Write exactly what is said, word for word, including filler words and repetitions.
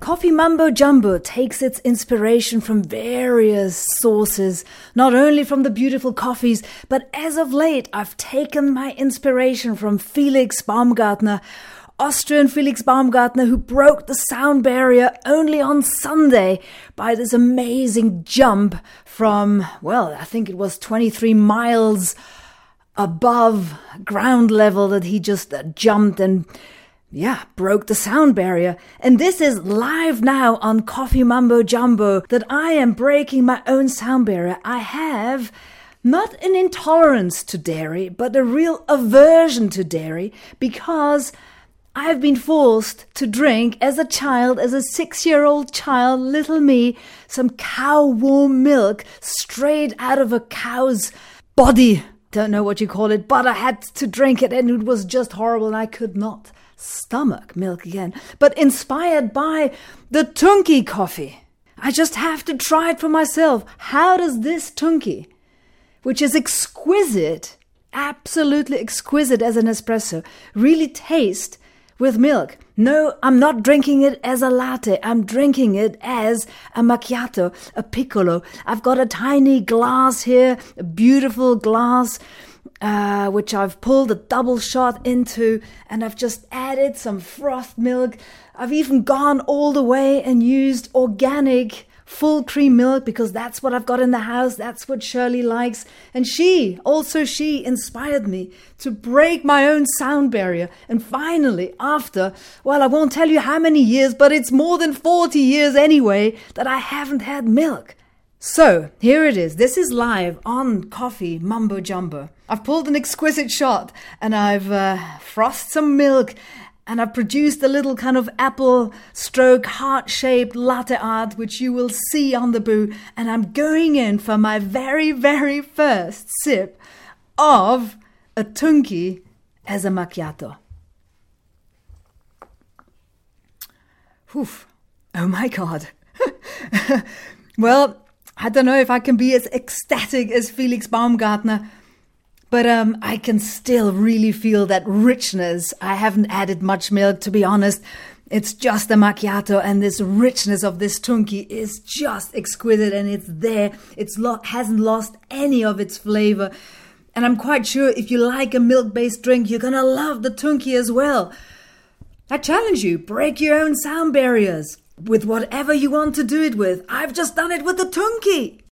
Coffee Mumbo Jumbo takes its inspiration from various sources, not only from the beautiful coffees, but as of late I've taken my inspiration from Felix Baumgartner, Austrian Felix Baumgartner, who broke the sound barrier only on Sunday by this amazing jump from, well, I think it was twenty-three miles above ground level that he just uh, jumped and Yeah, broke the sound barrier. And this is live now on Coffee Mumbo Jumbo, that I am breaking my own sound barrier. I have not an intolerance to dairy, but a real aversion to dairy, because I've been forced to drink as a child, as a six-year-old child, little me, some cow warm milk straight out of a cow's body. Don't know what you call it, but I had to drink it and it was just horrible and I could not stomach milk again. But inspired by the Tunky coffee, I just have to try it for myself. How does this Tunky, which is exquisite, absolutely exquisite as an espresso, really taste with milk? No, I'm not drinking it as a latte. I'm drinking it as a macchiato, a piccolo. I've got a tiny glass here, a beautiful glass, uh, which I've pulled a double shot into, and I've just added some frothed milk. I've even gone all the way and used organic full cream milk, because that's what I've got in the house. That's what Shirley likes. And she, also she, inspired me to break my own sound barrier. And finally, after, well, I won't tell you how many years, but it's more than forty years anyway, that I haven't had milk. So, here it is. This is live on Coffee Mumbo Jumbo. I've pulled an exquisite shot, and I've uh, frothed some milk, and I've produced a little kind of apple stroke heart-shaped latte art, which you will see on the boo. And I'm going in for my very, very first sip of a Tunky as a macchiato. Oof. Oh my God. Well, I don't know if I can be as ecstatic as Felix Baumgartner, but um, I can still really feel that richness. I haven't added much milk, to be honest. It's just a macchiato, and this richness of this Tunky is just exquisite, and it's there. It's lo- hasn't lost any of its flavor. And I'm quite sure if you like a milk-based drink, you're going to love the Tunky as well. I challenge you, break your own sound barriers with whatever you want to do it with. I've just done it with the Tunky.